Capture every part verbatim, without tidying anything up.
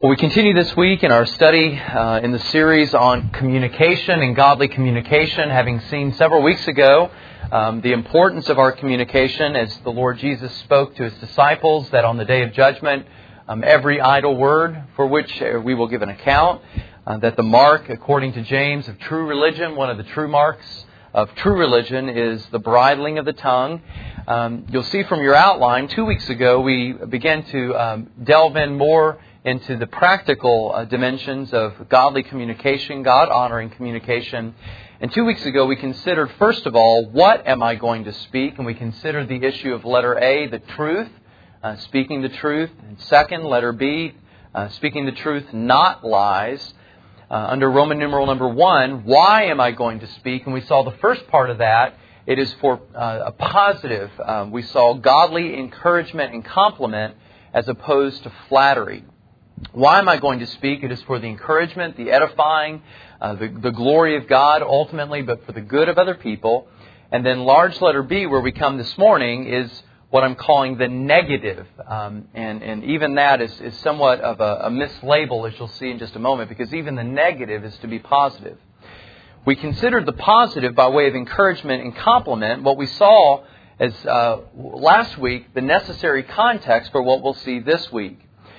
Well, we continue this week in our study uh, in the series on communication and godly communication, having seen several weeks ago um, the importance of our communication as the Lord Jesus spoke to His disciples that on the day of judgment, um, every idle word for which we will give an account, uh, that the mark, according to James, of true religion, one of the true marks of true religion is the bridling of the tongue. Um, you'll see from your outline, two weeks ago we began to um, delve in more into the practical uh, dimensions of godly communication, God-honoring communication. And two weeks ago we considered, first of all, what am I going to speak? And we considered the issue of letter A, the truth, uh, speaking the truth. And second, letter B, uh, speaking the truth, not lies. Uh, under Roman numeral number one, why am I going to speak? And we saw the first part of that. It is for uh, a positive. Um, we saw godly encouragement and compliment as opposed to flattery. Why am I going to speak? It is for the encouragement, the edifying, uh, the, the glory of God ultimately, but for the good of other people. And then large letter B, where we come this morning, is what I'm calling the negative. Um, and, and even that is, is somewhat of a, a mislabel, as you'll see in just a moment, because even the negative is to be positive. We considered the positive by way of encouragement and compliment. What we saw as uh, last week, the necessary context for what we'll see this week.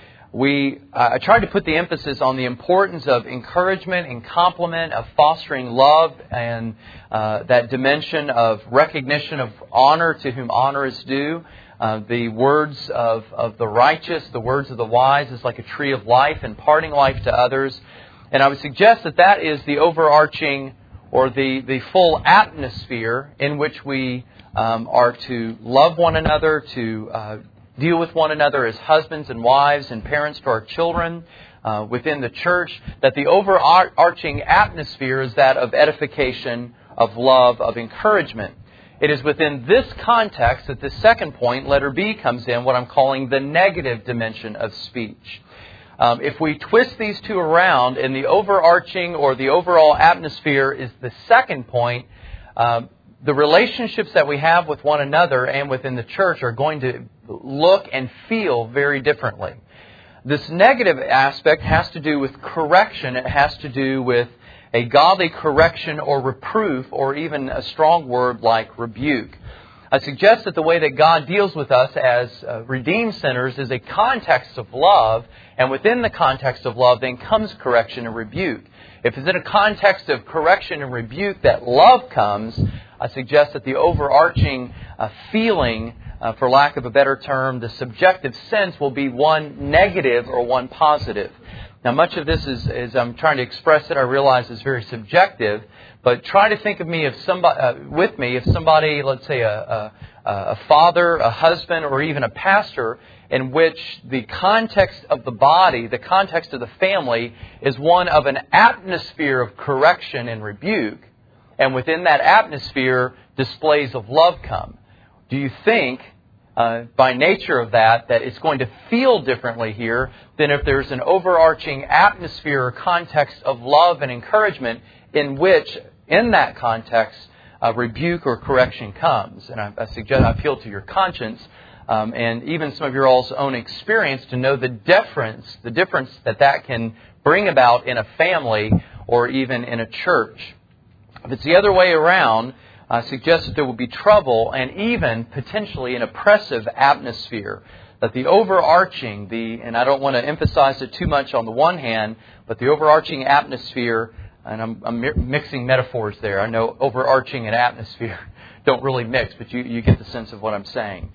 We uh, I tried to put the emphasis on the importance of encouragement and compliment, of fostering love and uh, that dimension of recognition of honor to whom honor is due. Uh, the words of, of the righteous, the words of the wise is like a tree of life, imparting life to others. And I would suggest that that is the overarching or the, the full atmosphere in which we um, are to love one another, to uh, deal with one another as husbands and wives and parents to our children uh, within the church, that the overarching atmosphere is that of edification, of love, of encouragement. It is within this context that the second point, letter B, comes in, what I'm calling the negative dimension of speech. Um, if we twist these two around and the overarching or the overall atmosphere is the second point, um, the relationships that we have with one another and within the church are going to look and feel very differently. This negative aspect has to do with correction. It has to do with a godly correction or reproof, or even a strong word like rebuke. I suggest that the way that God deals with us as uh, redeemed sinners is a context of love, and within the context of love then comes correction and rebuke. If it's in a context of correction and rebuke that love comes, I suggest that the overarching uh, feeling, uh, for lack of a better term, the subjective sense will be one negative or one positive. Now, much of this is, as I'm trying to express it, I realize is very subjective, but try to think of me if somebody uh, with me if somebody, let's say a, a, a father, a husband, or even a pastor, in which the context of the body, the context of the family, is one of an atmosphere of correction and rebuke. And within that atmosphere, displays of love come. Do you think, uh, by nature of that, that it's going to feel differently here than if there's an overarching atmosphere or context of love and encouragement in which, in that context, a rebuke or correction comes? And I, I suggest, I appeal to your conscience um, and even some of your all's own experience to know the difference, the difference that that can bring about in a family or even in a church. If it's the other way around, I suggest that there will be trouble and even potentially an oppressive atmosphere. That the overarching, the and I don't want to emphasize it too much on the one hand, but the overarching atmosphere, and I'm, I'm mixing metaphors there. I know overarching and atmosphere don't really mix, but you, you get the sense of what I'm saying.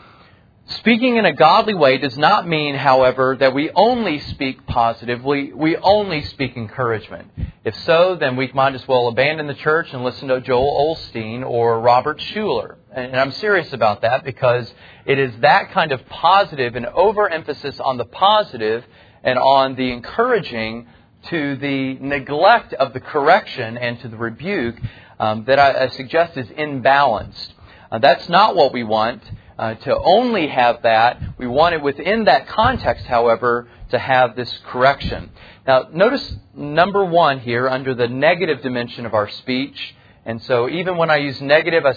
Speaking in a godly way does not mean, however, that we only speak positively, we only speak encouragement. If so, then we might as well abandon the church and listen to Joel Osteen or Robert Schuller. And I'm serious about that because it is that kind of positive and overemphasis on the positive and on the encouraging to the neglect of the correction and to the rebuke um, that I, I suggest is imbalanced. Uh, that's not what we want. Uh, to only have that. We want it within that context, however, to have this correction. Now, notice number one here under the negative dimension of our speech. And so even when I use negative, I su-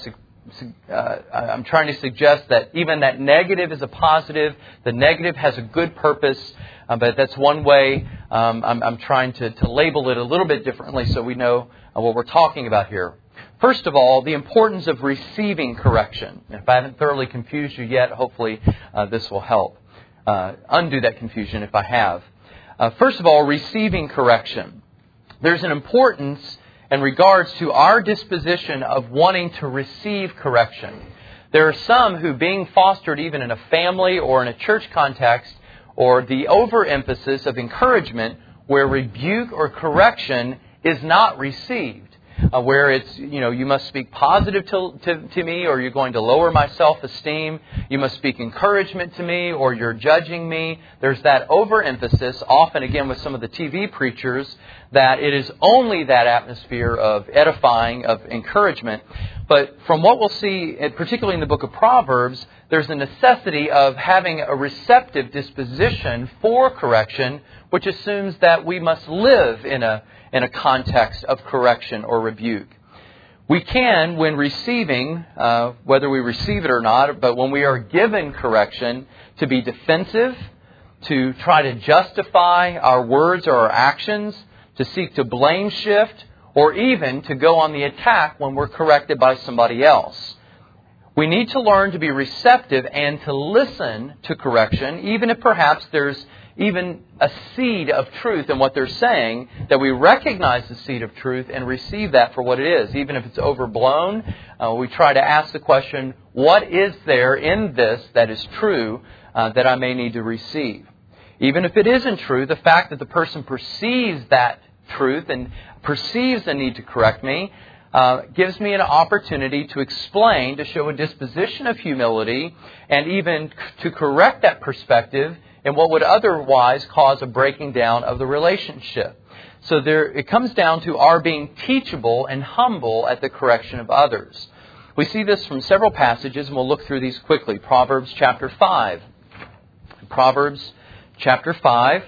uh, I'm trying to suggest that even that negative is a positive. The negative has a good purpose, uh, but that's one way um, I'm, I'm trying to, to label it a little bit differently so we know uh, what we're talking about here. First of all, the importance of receiving correction. If I haven't thoroughly confused you yet, hopefully uh, this will help uh, undo that confusion if I have. Uh, first of all, receiving correction. There's an importance in regards to our disposition of wanting to receive correction. There are some who, being fostered even in a family or in a church context, or the overemphasis of encouragement where rebuke or correction is not received. Uh, where it's, you know, you must speak positive to, to, to me, or you're going to lower my self-esteem. You must speak encouragement to me, or you're judging me. There's that overemphasis, often again with some of the T V preachers, that it is only that atmosphere of edifying, of encouragement. But from what we'll see, particularly in the book of Proverbs, there's a necessity of having a receptive disposition for correction, which assumes that we must live in a in a context of correction or rebuke. We can, when receiving, uh, whether we receive it or not, but when we are given correction, to be defensive, to try to justify our words or our actions, to seek to blame shift, or even to go on the attack when we're corrected by somebody else. We need to learn to be receptive and to listen to correction, even if perhaps there's even a seed of truth in what they're saying, that we recognize the seed of truth and receive that for what it is. Even if it's overblown, uh, we try to ask the question, what is there in this that is true uh, that I may need to receive? Even if it isn't true, the fact that the person perceives that truth and perceives the need to correct me uh, gives me an opportunity to explain, to show a disposition of humility, and even to correct that perspective and what would otherwise cause a breaking down of the relationship. So there, it comes down to our being teachable and humble at the correction of others. We see this from several passages, and we'll look through these quickly. Proverbs chapter five. Proverbs chapter five.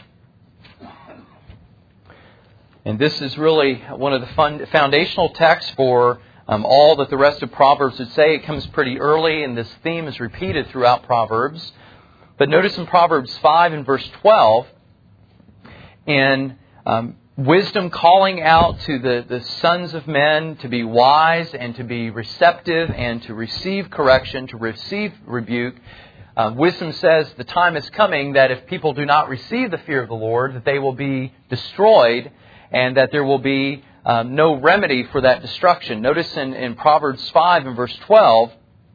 And this is really one of the fund, foundational texts for um, all that the rest of Proverbs would say. It comes pretty early, and this theme is repeated throughout Proverbs. But notice in Proverbs five and verse twelve, in um, wisdom calling out to the, the sons of men to be wise and to be receptive and to receive correction, to receive rebuke, uh, wisdom says the time is coming that if people do not receive the fear of the Lord, that they will be destroyed and that there will be um, no remedy for that destruction. Notice in, in Proverbs five and verse twelve,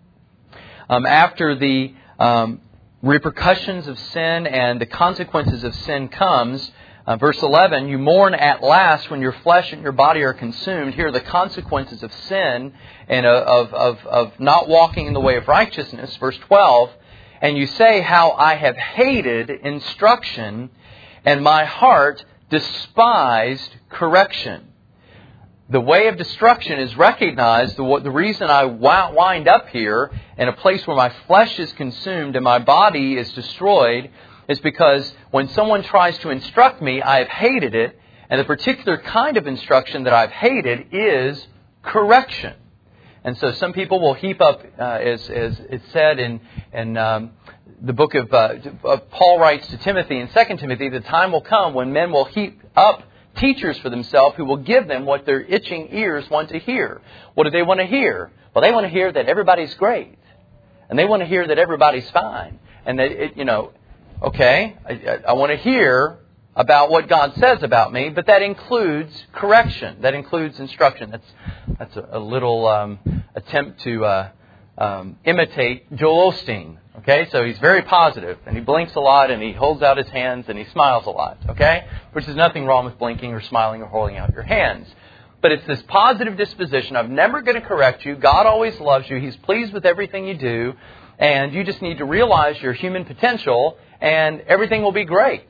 um, after the Um, repercussions of sin and the consequences of sin comes. Uh, verse eleven, you mourn at last when your flesh and your body are consumed. Here are the consequences of sin and of, of, of not walking in the way of righteousness. Verse twelve, and you say how I have hated instruction and my heart despised correction. The way of destruction is recognized. The, the reason I wind up here in a place where my flesh is consumed and my body is destroyed is because when someone tries to instruct me, I have hated it. And the particular kind of instruction that I've hated is correction. And so some people will heap up, uh, as, as it's said in, in um, the book of, uh, of Paul writes to Timothy in Second Timothy, the time will come when men will heap up teachers for themselves who will give them what their itching ears want to hear. What do they want to hear? Well, they want to hear that everybody's great. And they want to hear that everybody's fine. And that, it, you know, okay, I, I want to hear about what God says about me, but that includes correction. That includes instruction. That's that's a, a little um, attempt to uh, um, imitate Joel Osteen. Okay, so he's very positive, and he blinks a lot, and he holds out his hands, and he smiles a lot. Okay, which is nothing wrong with blinking or smiling or holding out your hands. But it's this positive disposition. I'm never going to correct you. God always loves you. He's pleased with everything you do. And you just need to realize your human potential and everything will be great.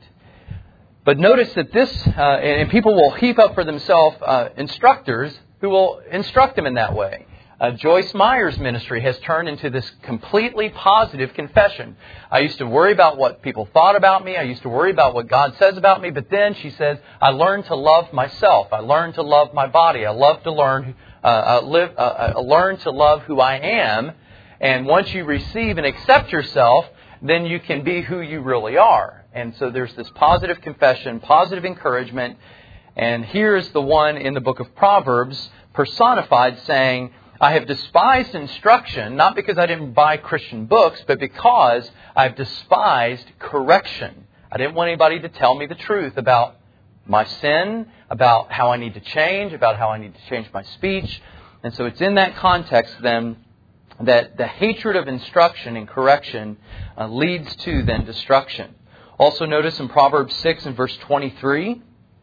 But notice that this, uh, and people will heap up for themselves uh, instructors who will instruct them in that way. Uh, Joyce Meyer's ministry has turned into this completely positive confession. I used to worry about what people thought about me. I used to worry about what God says about me. But then she says, I learned to love myself. I learned to love my body. I love to learn, uh, uh, live, uh, uh, learn to love who I am. And once you receive and accept yourself, then you can be who you really are. And so there's this positive confession, positive encouragement. And here's the one in the book of Proverbs personified saying, I have despised instruction, not because I didn't buy Christian books, but because I've despised correction. I didn't want anybody to tell me the truth about my sin, about how I need to change, about how I need to change my speech. And so it's in that context then that the hatred of instruction and correction uh, leads to then destruction. Also notice in Proverbs six and verse twenty-three,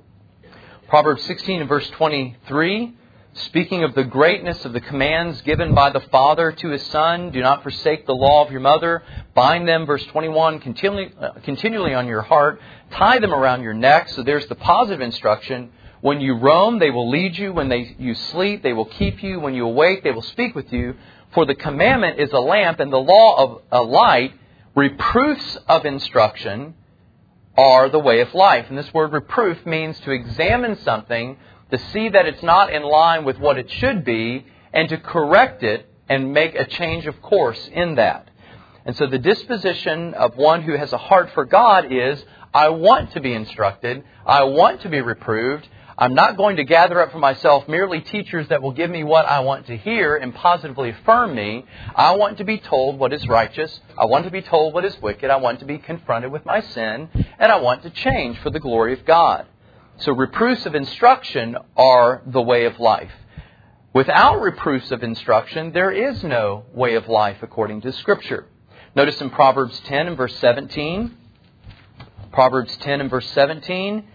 Proverbs sixteen and verse twenty-three, speaking of the greatness of the commands given by the father to his son, do not forsake the law of your mother. Bind them, verse twenty-one, continually, uh, continually on your heart. Tie them around your neck. So there's the positive instruction. When you roam, they will lead you. When they, you sleep, they will keep you. When you awake, they will speak with you. For the commandment is a lamp and the law of a light. Reproofs of instruction are the way of life. And this word reproof means to examine something, to see that it's not in line with what it should be, and to correct it and make a change of course in that. And so the disposition of one who has a heart for God is, I want to be instructed, I want to be reproved. I'm not going to gather up for myself merely teachers that will give me what I want to hear and positively affirm me. I want to be told what is righteous. I want to be told what is wicked. I want to be confronted with my sin. And I want to change for the glory of God. So reproofs of instruction are the way of life. Without reproofs of instruction, there is no way of life according to Scripture. Notice in Proverbs ten and verse seventeen. Proverbs ten and verse seventeen.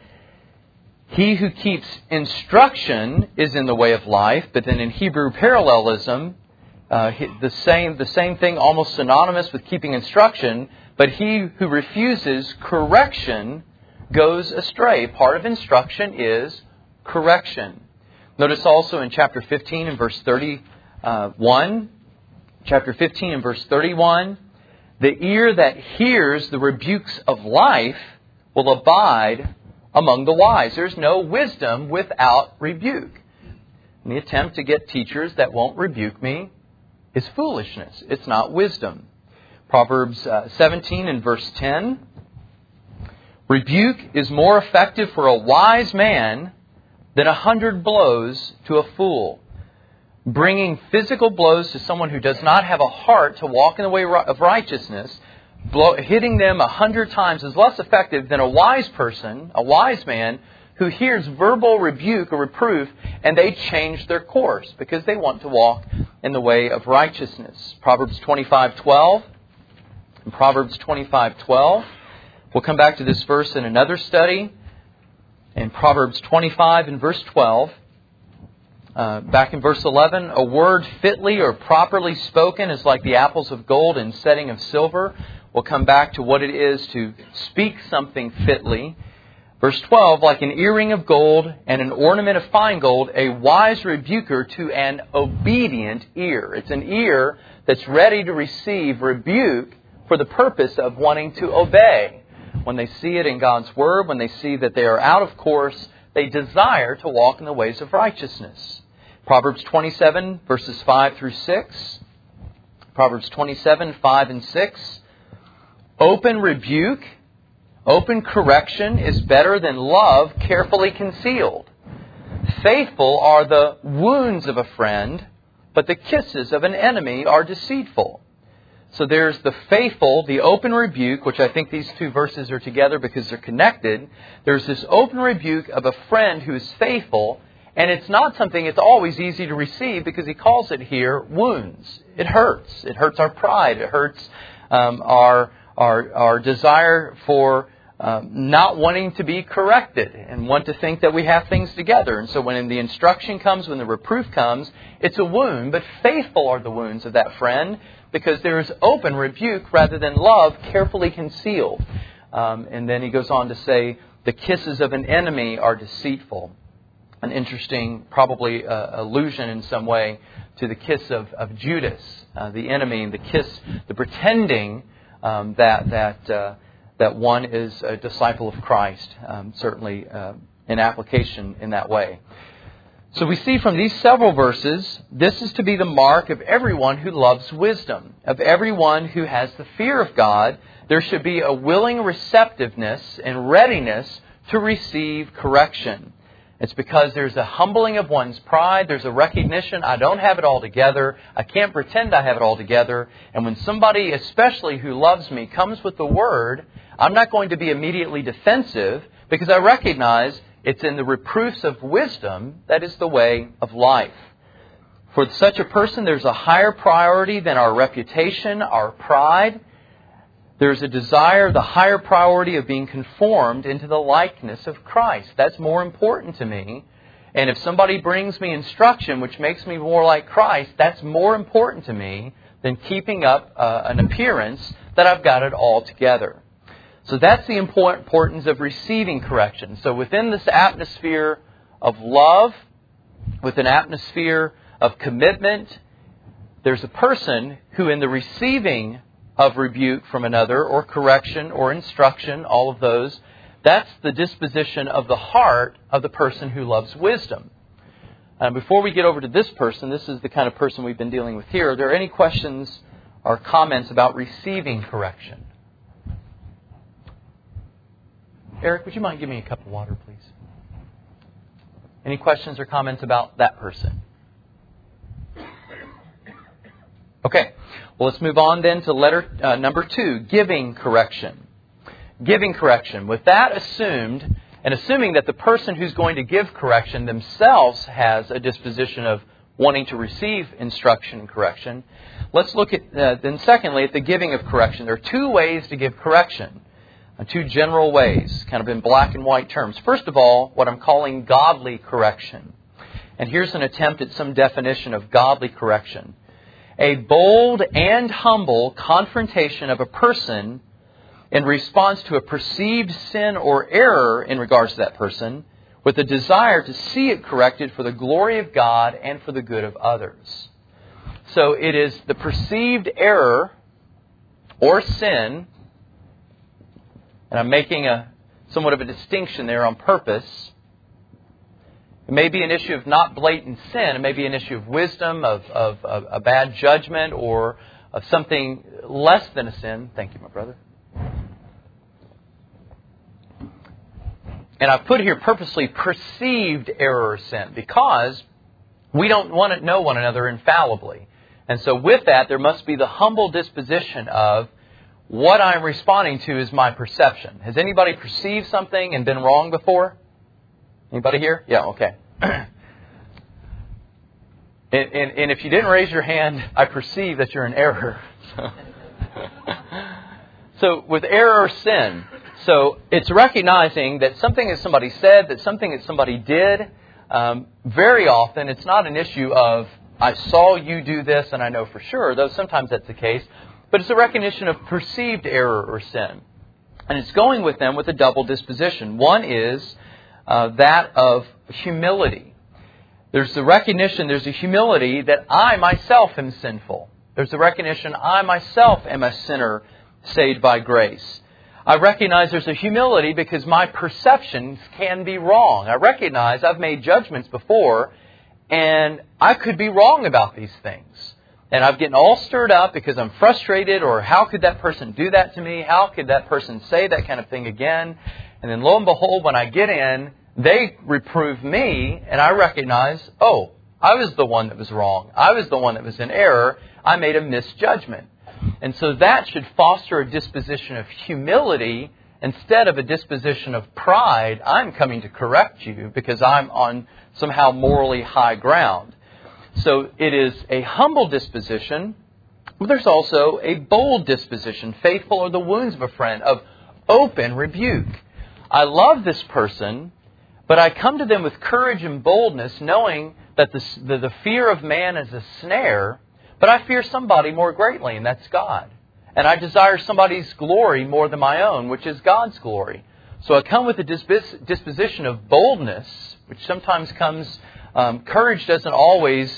He who keeps instruction is in the way of life. But then in Hebrew parallelism, uh, the same the same thing, almost synonymous with keeping instruction. But he who refuses correction goes astray. Part of instruction is correction. Notice also in chapter fifteen and verse thirty-one, chapter fifteen and verse thirty-one, the ear that hears the rebukes of life will abide among the wise. There's no wisdom without rebuke. And the attempt to get teachers that won't rebuke me is foolishness. It's not wisdom. Proverbs uh, seventeen and verse ten. Rebuke is more effective for a wise man than a hundred blows to a fool. Bringing physical blows to someone who does not have a heart to walk in the way of righteousness, blow, hitting them a hundred times is less effective than a wise person, a wise man, who hears verbal rebuke or reproof and they change their course because they want to walk in the way of righteousness. Proverbs twenty-five twelve. In Proverbs twenty-five twelve. We'll come back to this verse in another study. In Proverbs twenty-five and verse twelve. Uh, back in verse eleven, a word fitly or properly spoken is like the apples of gold in setting of silver. We'll come back to what it is to speak something fitly. Verse twelve, like an earring of gold and an ornament of fine gold, a wise rebuker to an obedient ear. It's an ear that's ready to receive rebuke for the purpose of wanting to obey. When they see it in God's Word, when they see that they are out of course, they desire to walk in the ways of righteousness. Proverbs twenty-seven, verses five through six. Proverbs twenty-seven, five and six. Open rebuke, open correction is better than love carefully concealed. Faithful are the wounds of a friend, but the kisses of an enemy are deceitful. So there's the faithful, the open rebuke, which I think these two verses are together because they're connected. There's this open rebuke of a friend who is faithful, and it's not something it's always easy to receive because he calls it here wounds. It hurts. It hurts our pride. It hurts um, our, our, our desire for um, not wanting to be corrected and want to think that we have things together. And so when the instruction comes, when the reproof comes, it's a wound, but faithful are the wounds of that friend, because there is open rebuke rather than love carefully concealed. Um, and then he goes on to say, the kisses of an enemy are deceitful. An interesting, probably uh, allusion in some way to the kiss of, of Judas, uh, the enemy, and the kiss, the pretending um, that that uh, that one is a disciple of Christ. Um, certainly, uh, in application in that way. So we see from these several verses, this is to be the mark of everyone who loves wisdom, of everyone who has the fear of God. There should be a willing receptiveness and readiness to receive correction. It's because there's a humbling of one's pride. There's a recognition, I don't have it all together. I can't pretend I have it all together. And when somebody, especially who loves me, comes with the Word, I'm not going to be immediately defensive because I recognize it's in the reproofs of wisdom that is the way of life. For such a person, there's a higher priority than our reputation, our pride. There's a desire, the higher priority of being conformed into the likeness of Christ. That's more important to me. And if somebody brings me instruction which makes me more like Christ, that's more important to me than keeping up uh, an appearance that I've got it all together. So that's the importance of receiving correction. So within this atmosphere of love, with an atmosphere of commitment, there's a person who in the receiving of rebuke from another, or correction, or instruction, all of those, that's the disposition of the heart of the person who loves wisdom. And before we get over to this person, this is the kind of person we've been dealing with here. Are there any questions or comments about receiving correction? Eric, would you mind giving me a cup of water, please? Any questions or comments about that person? Okay. Well, let's move on then to letter uh, number two, giving correction. Giving correction. With that assumed, and assuming that the person who's going to give correction themselves has a disposition of wanting to receive instruction and correction, let's look at, uh, then secondly, at the giving of correction. There are two ways to give correction. Two general ways, kind of in black and white terms. First of all, what I'm calling godly correction. And here's an attempt at some definition of godly correction. A bold and humble confrontation of a person in response to a perceived sin or error in regards to that person, with a desire to see it corrected for the glory of God and for the good of others. So it is the perceived error or sin. And I'm making a somewhat of a distinction there on purpose. It may be an issue of not blatant sin. It may be an issue of wisdom, of, of, of a bad judgment, or of something less than a sin. Thank you, my brother. And I've put here purposely perceived error or sin because we don't want to know one another infallibly. And so with that, there must be the humble disposition of what I'm responding to is my perception. Has anybody perceived something and been wrong before? Anybody here? Yeah, okay. and, and, and if you didn't raise your hand, I perceive that you're in error. So with error or sin, so it's recognizing that something that somebody said, that something that somebody did, um, very often it's not an issue of, I saw you do this and I know for sure, though sometimes that's the case. But it's a recognition of perceived error or sin. And it's going with them with a double disposition. One is uh, that of humility. There's the recognition, there's a humility that I myself am sinful. There's the recognition I myself am a sinner saved by grace. I recognize there's a humility because my perceptions can be wrong. I recognize I've made judgments before and I could be wrong about these things. And I'm getting all stirred up because I'm frustrated, or how could that person do that to me? How could that person say that kind of thing again? And then lo and behold, when I get in, they reprove me and I recognize, oh, I was the one that was wrong. I was the one that was in error. I made a misjudgment. And so that should foster a disposition of humility instead of a disposition of pride. I'm coming to correct you because I'm on somehow morally high ground. So it is a humble disposition, but there's also a bold disposition, faithful are the wounds of a friend, of open rebuke. I love this person, but I come to them with courage and boldness, knowing that the, the, the fear of man is a snare, but I fear somebody more greatly, and that's God. And I desire somebody's glory more than my own, which is God's glory. So I come with a dispos- disposition of boldness, which sometimes comes... Um, courage doesn't always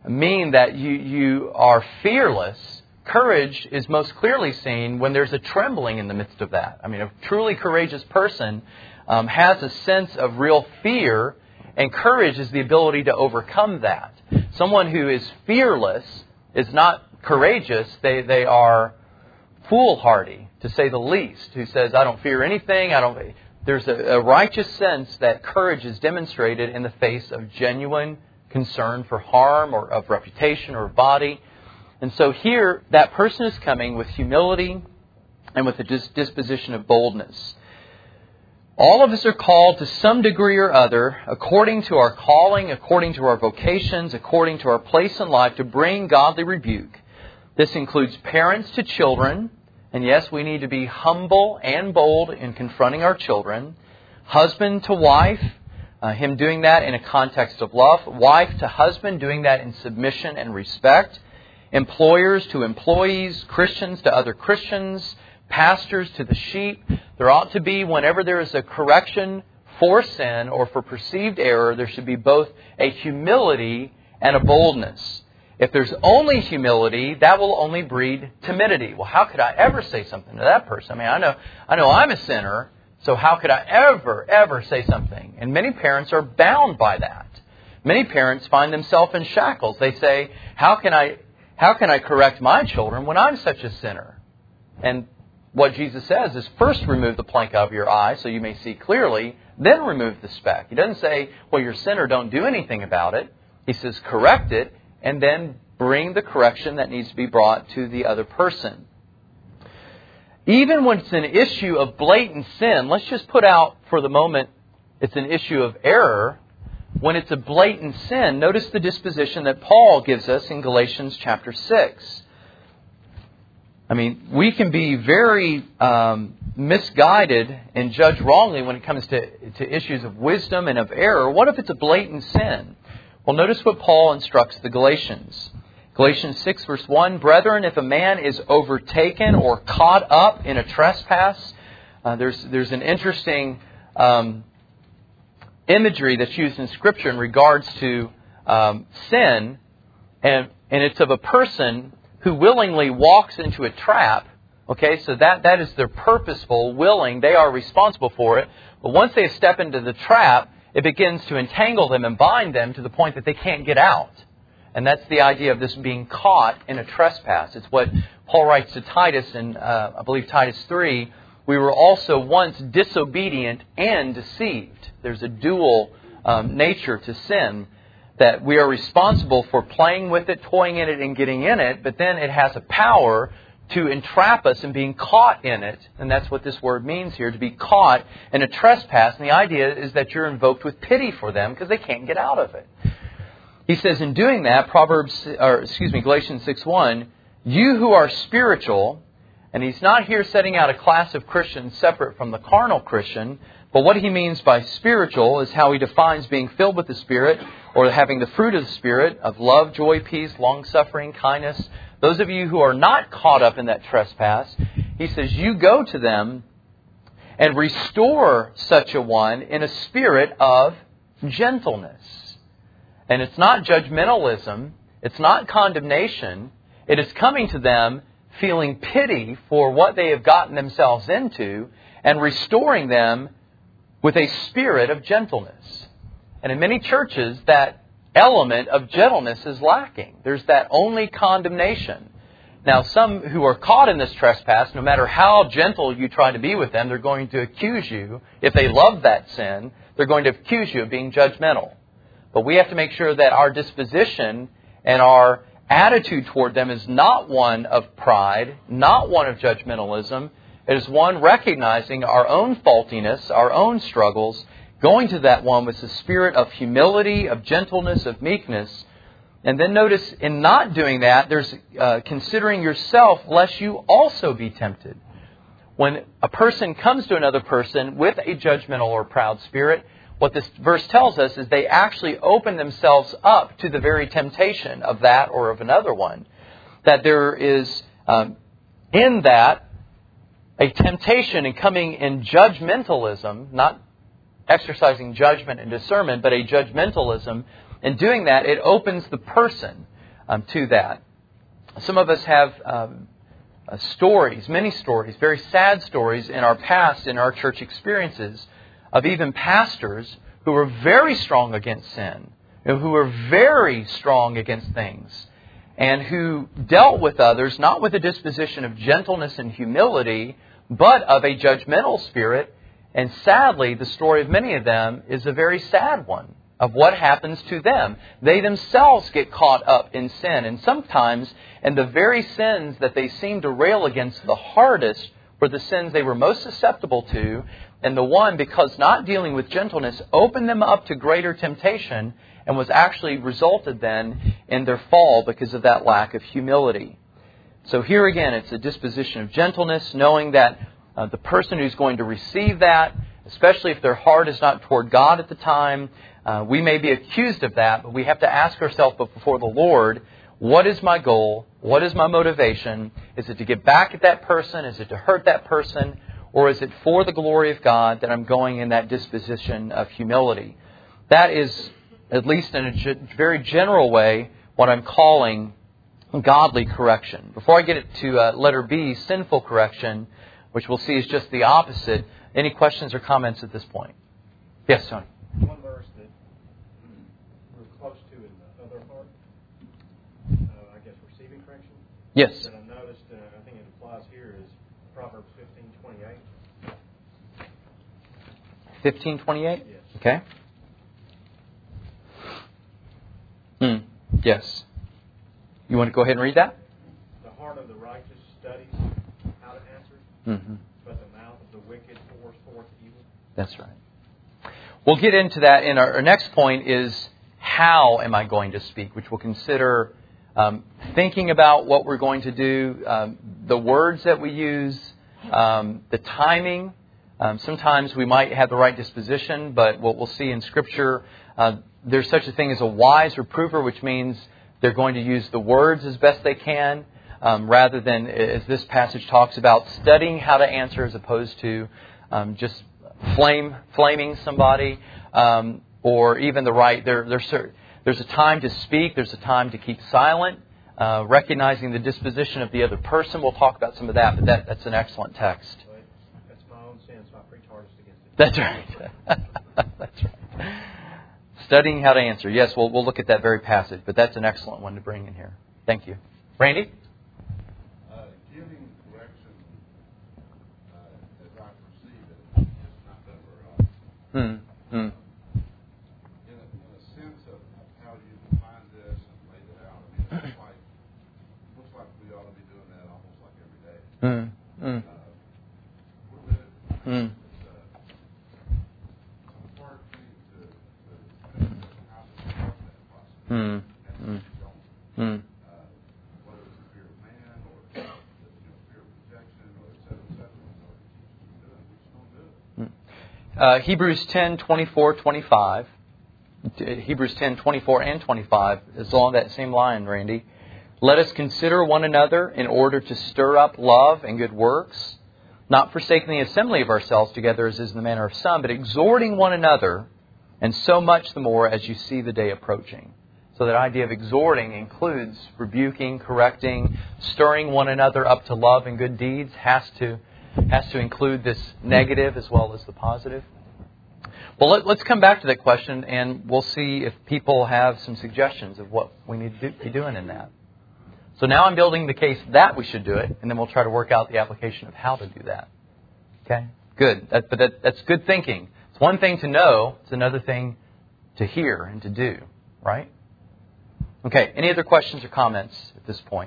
mean that you, you are fearless. Courage is most clearly seen when there's a trembling in the midst of that. I mean, a truly courageous person um, has a sense of real fear, and courage is the ability to overcome that. Someone who is fearless is not courageous. They they are foolhardy, to say the least, who says, I don't fear anything. I don't. There's a, a righteous sense that courage is demonstrated in the face of genuine concern for harm or of reputation or body. And so here, that person is coming with humility and with a disposition of boldness. All of us are called to some degree or other, according to our calling, according to our vocations, according to our place in life, to bring godly rebuke. This includes parents to children. And yes, we need to be humble and bold in confronting our children. Husband to wife, uh, him doing that in a context of love. Wife to husband, doing that in submission and respect. Employers to employees, Christians to other Christians, pastors to the sheep. There ought to be, whenever there is a correction for sin or for perceived error, there should be both a humility and a boldness. If there's only humility, that will only breed timidity. Well, how could I ever say something to that person? I mean, I know, I know I'm a sinner, so how could I ever, ever say something? And many parents are bound by that. Many parents find themselves in shackles. They say, how can I, how can I correct my children when I'm such a sinner? And what Jesus says is, first remove the plank out of your eye so you may see clearly, then remove the speck. He doesn't say, well, you're a sinner, don't do anything about it. He says, correct it, and then bring the correction that needs to be brought to the other person. Even when it's an issue of blatant sin, let's just put out for the moment it's an issue of error. When it's a blatant sin, notice the disposition that Paul gives us in Galatians chapter six. I mean, we can be very um, misguided and judge wrongly when it comes to, to issues of wisdom and of error. What if it's a blatant sin? Well, notice what Paul instructs the Galatians. Galatians six verse one, Brethren, if a man is overtaken or caught up in a trespass, uh, there's there's an interesting um, imagery that's used in Scripture in regards to um, sin, and and it's of a person who willingly walks into a trap. Okay, so that, that is their purposeful, willing, they are responsible for it. But once they step into the trap, it begins to entangle them and bind them to the point that they can't get out. And that's the idea of this being caught in a trespass. It's what Paul writes to Titus in, uh, I believe, Titus three. We were also once disobedient and deceived. There's a dual um, nature to sin, that we are responsible for playing with it, toying in it, and getting in it, but then it has a power to entrap us in being caught in it. And that's what this word means here, to be caught in a trespass. And the idea is that you're invoked with pity for them because they can't get out of it. He says in doing that, Proverbs, or excuse me, Galatians six one, you who are spiritual, and he's not here setting out a class of Christians separate from the carnal Christian, but what he means by spiritual is how he defines being filled with the Spirit, or having the fruit of the Spirit of love, joy, peace, long-suffering, kindness. Those of you who are not caught up in that trespass, he says, you go to them and restore such a one in a spirit of gentleness. And it's not judgmentalism. It's not condemnation. It is coming to them feeling pity for what they have gotten themselves into and restoring them with a spirit of gentleness. And in many churches, that element of gentleness is lacking. There's that only condemnation. Now, some who are caught in this trespass, no matter how gentle you try to be with them, they're going to accuse you. If they love that sin, they're going to accuse you of being judgmental. But we have to make sure that our disposition and our attitude toward them is not one of pride, not one of judgmentalism. It is one recognizing our own faultiness, our own struggles, going to that one with the spirit of humility, of gentleness, of meekness. And then notice in not doing that, there's uh, considering yourself lest you also be tempted. When a person comes to another person with a judgmental or proud spirit, what this verse tells us is they actually open themselves up to the very temptation of that or of another one. That there is um, in that a temptation in coming in judgmentalism, not exercising judgment and discernment, but a judgmentalism. In doing that, it opens the person um, to that. Some of us have um, uh, stories, many stories, very sad stories in our past, in our church experiences, of even pastors who were very strong against sin, who were very strong against things, and who dealt with others not with a disposition of gentleness and humility, but of a judgmental spirit. And sadly, the story of many of them is a very sad one of what happens to them. They themselves get caught up in sin. And sometimes, in the very sins that they seem to rail against the hardest were the sins they were most susceptible to. And the one, because not dealing with gentleness, opened them up to greater temptation and was actually resulted then in their fall because of that lack of humility. So here again, it's a disposition of gentleness, knowing that uh, the person who's going to receive that, especially if their heart is not toward God at the time, uh, we may be accused of that, but we have to ask ourselves before the Lord, what is my goal? What is my motivation? Is it to get back at that person? Is it to hurt that person? Or is it for the glory of God that I'm going in that disposition of humility? That is, at least in a ge- very general way, what I'm calling godly correction. Before I get it to uh, letter B, sinful correction, which we'll see is just the opposite. Any questions or comments at this point? Yes, Tony. One verse that we're close to in the other part, uh, I guess receiving correction. Yes. That I noticed, uh, I think it applies here, is Proverbs fifteen twenty-eight. fifteen twenty-eight? Yes. Okay. Hmm. Yes. You want to go ahead and read that? The heart of the righteous studies how to answer, Mm-hmm. but the mouth of the wicked pours forth evil. That's right. We'll get into that in our, our next point is how am I going to speak, which we'll consider um, thinking about what we're going to do, um, the words that we use, um, the timing. Um, sometimes we might have the right disposition, but what we'll see in Scripture, uh, there's such a thing as a wise reprover, which means they're going to use the words as best they can, um, rather than, as this passage talks about, studying how to answer as opposed to um, just flame flaming somebody, um, or even the right. There, there's there's a time to speak. There's a time to keep silent, uh, recognizing the disposition of the other person. We'll talk about some of that, but that, that's an excellent text. That's my own sin, so I preach hardest against it. That's right. That's right. Studying how to answer. Yes, we'll we'll look at that very passage, but that's an excellent one to bring in here. Thank you. Randy? Uh, giving correction uh, as I perceive it is not done very often. Hmm. Hmm. In a, in a sense of, of how you define this and laid it out, I mean, it looks like, looks like we ought to be doing that almost like every day. Hmm. Hmm. Uh, we're good. Hmm. It's, uh, it's hard for me to, to, to how to start that process. Hmm. And Hmm. don't. Hmm. Uh, whether it's the fear of man or you know, fear of protection or et cetera, et cetera. So it keeps us from doing it. We just don't do it. Uh, Hebrews ten, twenty-four, twenty-five. Hebrews ten, twenty-four and twenty-five is along that same line, Randy. Let us consider one another in order to stir up love and good works, not forsaking the assembly of ourselves together as is in the manner of some, but exhorting one another, and so much the more as you see the day approaching. So that idea of exhorting includes rebuking, correcting, stirring one another up to love and good deeds, has to has to include this negative as well as the positive. Well, let, let's come back to that question, and we'll see if people have some suggestions of what we need to do, be doing in that. So now I'm building the case that we should do it, and then we'll try to work out the application of how to do that. Okay? Good. That, but that, that's good thinking. It's one thing to know. It's another thing to hear and to do. Right? Okay. Any other questions or comments at this point?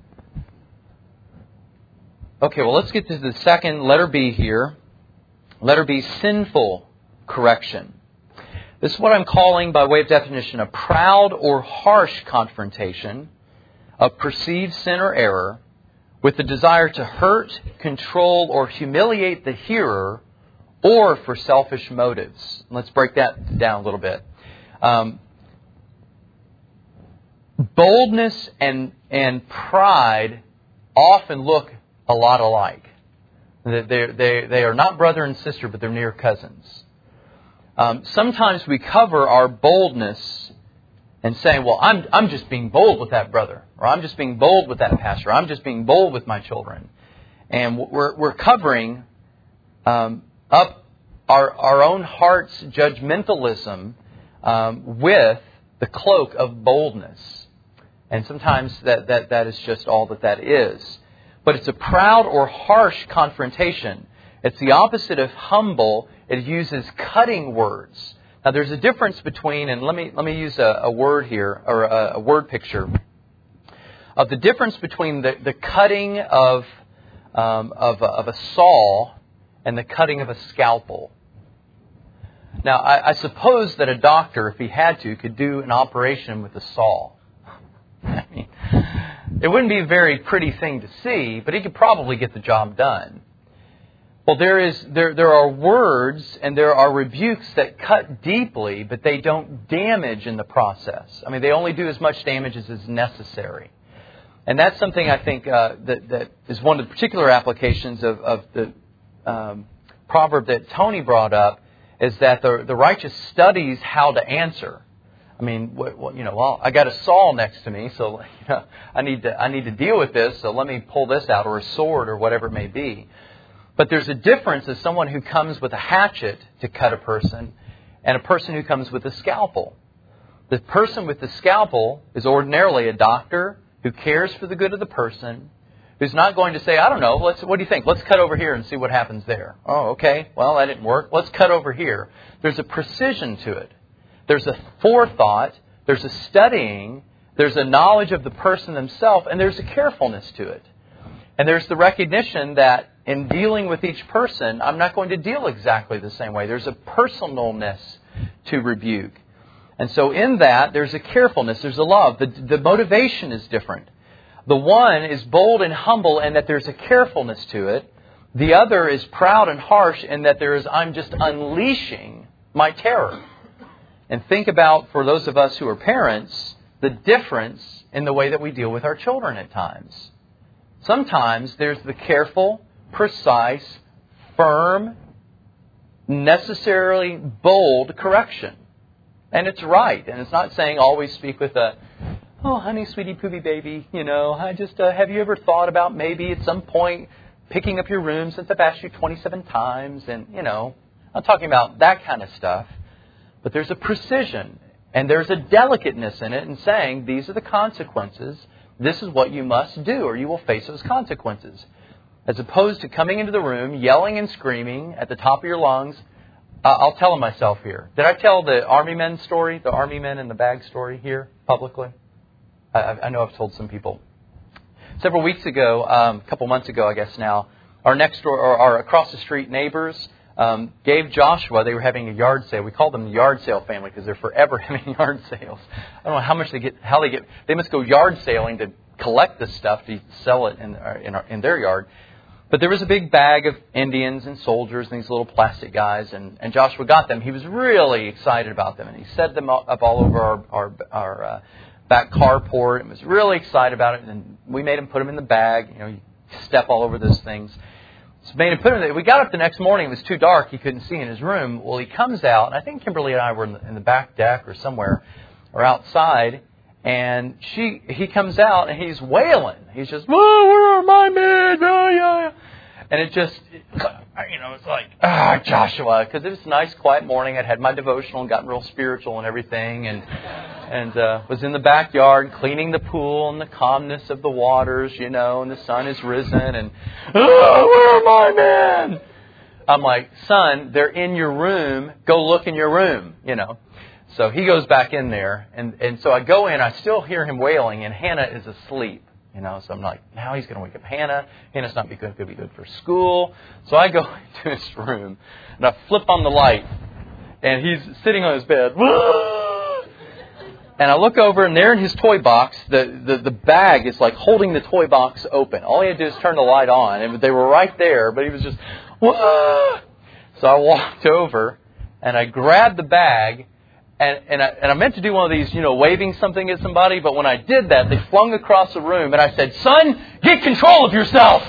Okay, well, let's get to the second, letter B here. Letter B, sinful correction. This is what I'm calling, by way of definition, a proud or harsh confrontation of perceived sin or error with the desire to hurt, control, or humiliate the hearer, or for selfish motives. Let's break that down a little bit. Um, boldness and, and pride often look a lot alike. They, they, they are not brother and sister, but they're near cousins. Um, sometimes we cover our boldness and saying, well, I'm I'm just being bold with that brother, or I'm just being bold with that pastor, or I'm just being bold with my children. And we're we're covering um, up our our own heart's judgmentalism um, with the cloak of boldness. And sometimes that, that, that is just all that that is. But it's a proud or harsh confrontation. It's the opposite of humble. It uses cutting words. Now there's a difference between, and let me let me use a, a word here, or a, a word picture, of the difference between the, the cutting of, um, of, a, of a saw and the cutting of a scalpel. Now I, I suppose that a doctor, if he had to, could do an operation with a saw. I mean, it wouldn't be a very pretty thing to see, but he could probably get the job done. Well, there is there there are words and there are rebukes that cut deeply, but they don't damage in the process. I mean, they only do as much damage as is necessary. And that's something I think uh, that that is one of the particular applications of, of the um, proverb that Tony brought up, is that the the righteous studies how to answer. I mean, what, you know, well, I got a saw next to me, so you know, I need to I need to deal with this. So let me pull this out, or a sword, or whatever it may be. But there's a difference as someone who comes with a hatchet to cut a person, and a person who comes with a scalpel. The person with the scalpel is ordinarily a doctor who cares for the good of the person, who's not going to say, I don't know, let's what do you think? Let's cut over here and see what happens there. Oh, okay. Well, that didn't work. Let's cut over here. There's a precision to it. There's a forethought, there's a studying, there's a knowledge of the person themselves, and there's a carefulness to it. And there's the recognition that in dealing with each person, I'm not going to deal exactly the same way. There's a personalness to rebuke. And so in that, there's a carefulness, there's a love. The, the motivation is different. The one is bold and humble in that there's a carefulness to it. The other is proud and harsh in that there is, I'm just unleashing my terror. And think about, for those of us who are parents, the difference in the way that we deal with our children at times. Sometimes there's the careful, precise, firm, necessarily bold correction. And it's right. And it's not saying always speak with a, oh, honey, sweetie, poopy baby, you know, I just, uh, have you ever thought about maybe at some point picking up your room since I've asked you twenty-seven times? And, you know, I'm talking about that kind of stuff. But there's a precision and there's a delicateness in it in saying these are the consequences. This is what you must do or you will face those consequences. As opposed to coming into the room, yelling and screaming at the top of your lungs. Uh, I'll tell them myself here. Did I tell the army men story, the army men in the bag story here publicly? I, I know I've told some people. Several weeks ago, um, a couple months ago I guess now, our next door, or our across the street neighbors Um, gave Joshua, they were having a yard sale. We call them the yard sale family because they're forever having yard sales. I don't know how much they get, how they get, they must go yard sailing to collect this stuff to sell it in, in, our, in their yard. But there was a big bag of Indians and soldiers and these little plastic guys, and, and Joshua got them. He was really excited about them, and he set them up all over our, our, our uh, back carport and was really excited about it. And we made him put them in the bag. You know, you step all over those things. So made him put him there. We got up the next morning. It was too dark. He couldn't see in his room. Well, he comes out, and I think Kimberly and I were in the, in the back deck or somewhere, or outside. And she, he comes out, and he's wailing. He's just, "Oh, where are my men? Oh, yeah." And it just, you know, it's like, ah, Joshua, because it was a nice, quiet morning. I'd had my devotional and gotten real spiritual and everything, and and uh, was in the backyard cleaning the pool and the calmness of the waters, you know, and the sun is risen, and, oh, where are my men? I'm like, son, they're in your room. Go look in your room, you know. So he goes back in there, and, and so I go in. I still hear him wailing, and Hannah is asleep. You know, so I'm like, now he's going to wake up Hannah. Hannah's not be good, going to be good for school. So I go into his room, and I flip on the light, and he's sitting on his bed. And I look over, and there in his toy box, the, the, the bag is like holding the toy box open. All he had to do is turn the light on, and they were right there, but he was just, whoa. So I walked over, and I grabbed the bag, And, and, I, and I meant to do one of these, you know, waving something at somebody. But when I did that, they flung across the room. And I said, son, get control of yourself.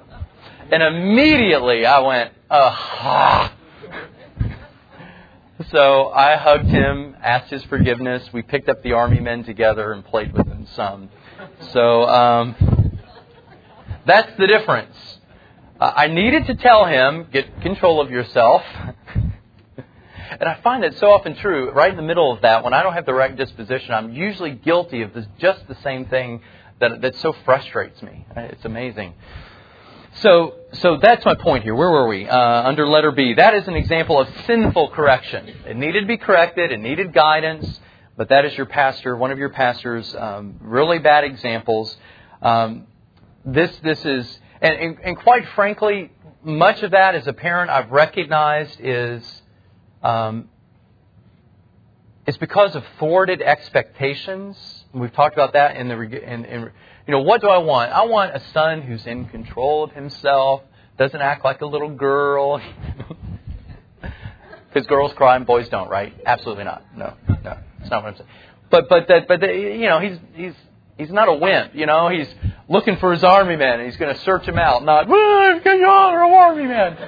And immediately I went, aha. so I hugged him, asked his forgiveness. We picked up the Army men together and played with him some. So um, that's the difference. Uh, I needed to tell him, get control of yourself. And I find that so often true, right in the middle of that, when I don't have the right disposition, I'm usually guilty of this, just the same thing that, that so frustrates me. It's amazing. So so that's my point here. Where were we? Uh, under letter B. That is an example of sinful correction. It needed to be corrected. It needed guidance. But that is your pastor, one of your pastors' um, really bad examples. Um, this this is, and, and, and quite frankly, much of that as a parent I've recognized is um, it's because of thwarted expectations. We've talked about that in the in, in you know, what do I want? I want a son who's in control of himself, doesn't act like a little girl. Because girls cry and boys don't, right? Absolutely not. No, no, that's not what I'm saying. But but that but the, you know, he's he's he's not a wimp. You know, he's looking for his army men, and he's going to search him out. Not, well, you're an army man.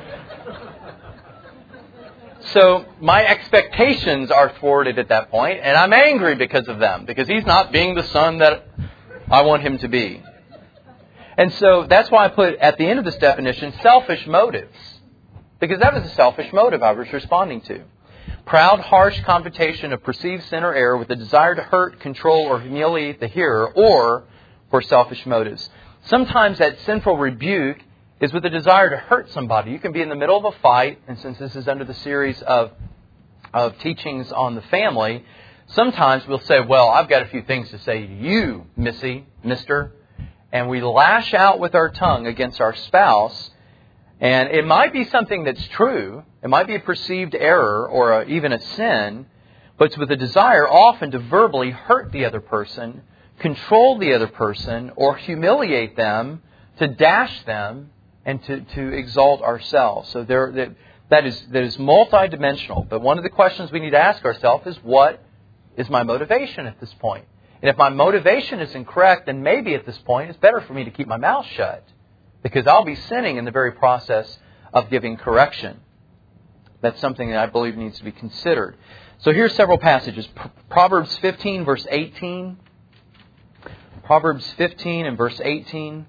So my expectations are thwarted at that point, and I'm angry because of them, because he's not being the son that I want him to be. And so that's why I put at the end of this definition, selfish motives. Because that was a selfish motive I was responding to. Proud, harsh confrontation of perceived sin or error with a desire to hurt, control, or humiliate the hearer, or for selfish motives. Sometimes that sinful rebuke is with a desire to hurt somebody. You can be in the middle of a fight, and since this is under the series of, of teachings on the family, sometimes we'll say, well, I've got a few things to say to you, Missy, Mister, and we lash out with our tongue against our spouse, and it might be something that's true, it might be a perceived error or a, even a sin, but it's with a desire often to verbally hurt the other person, control the other person, or humiliate them, to dash them, and to, to exalt ourselves. So there, that, that is that is multidimensional. But one of the questions we need to ask ourselves is, what is my motivation at this point? And if my motivation is incorrect, then maybe at this point it's better for me to keep my mouth shut, because I'll be sinning in the very process of giving correction. That's something that I believe needs to be considered. So here's several passages. Proverbs fifteen, verse eighteen. Proverbs fifteen and verse eighteen.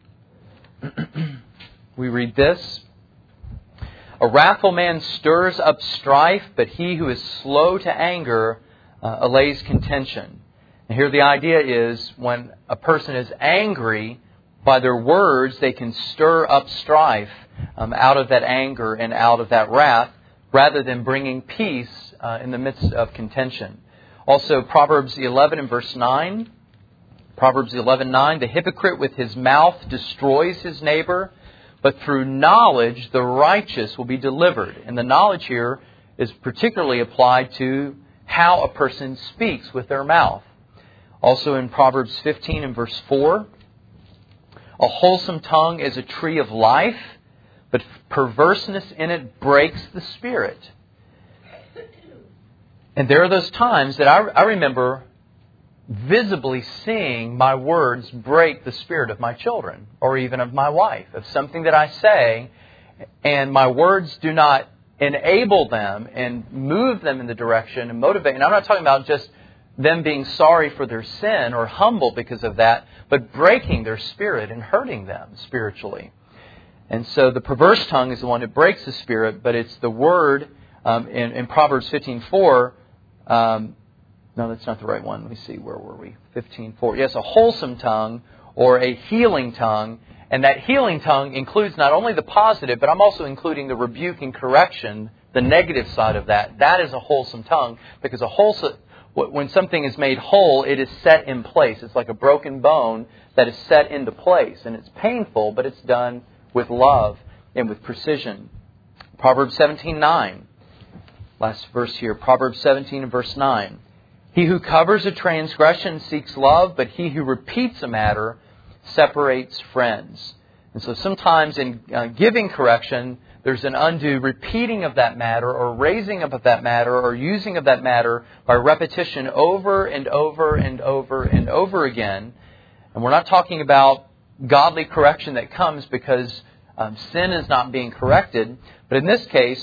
We read this. A wrathful man stirs up strife, but he who is slow to anger uh, allays contention. And here the idea is, when a person is angry, by their words they can stir up strife um, out of that anger and out of that wrath, rather than bringing peace uh, in the midst of contention. Also, Proverbs eleven and verse nine. Proverbs eleven nine. The hypocrite with his mouth destroys his neighbor, but through knowledge the righteous will be delivered. And the knowledge here is particularly applied to how a person speaks with their mouth. Also in Proverbs fifteen and verse four. A wholesome tongue is a tree of life, but perverseness in it breaks the spirit. And there are those times that I, I remember visibly seeing my words break the spirit of my children, or even of my wife, of something that I say, and my words do not enable them and move them in the direction and motivate. And I'm not talking about just them being sorry for their sin or humble because of that, but breaking their spirit and hurting them spiritually. And so the perverse tongue is the one that breaks the spirit, but it's the word um, in, in Proverbs fifteen four. Um, no, that's not the right one. Let me see. Where were we? fifteen four. Yes, a wholesome tongue or a healing tongue. And that healing tongue includes not only the positive, but I'm also including the rebuke and correction, the negative side of that. That is a wholesome tongue, because a wholesome, when something is made whole, it is set in place. It's like a broken bone that is set into place. And it's painful, but it's done with love and with precision. Proverbs seventeen nine. Last verse here. Proverbs seventeen and verse nine. He who covers a transgression seeks love, but he who repeats a matter separates friends. And so sometimes in uh, giving correction, there's an undue repeating of that matter, or raising up of that matter, or using of that matter by repetition over and over and over and over again. And we're not talking about godly correction that comes because um, sin is not being corrected. But in this case,